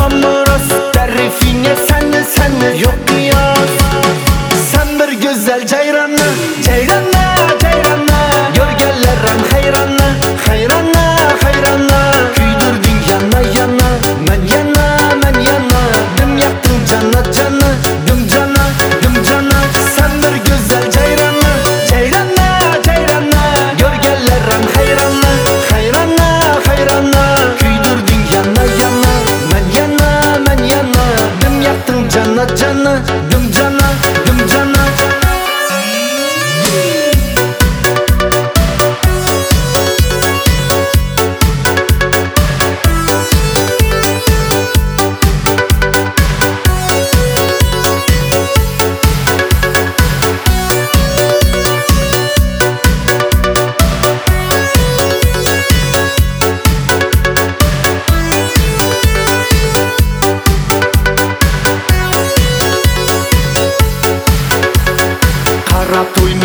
tamı rast, tarifine senli yok kıyas. Sen bir güzel ceyranı, ceyranı, ceyranı, görgenlerim hayranı, hayranı, hayranı. Küydürdün yana yana, men yana, men yana. Dım yaktın cana cana, dım cana, dım cana. Sen bir güzel ceyranı, ceyranı, ceyranı, görgenlerim hayranı, hayranı, hayranı. Küydürdün yana yana, men yana, men yana. Dım yaktın cana cana, dım cana, dım cana. Qarab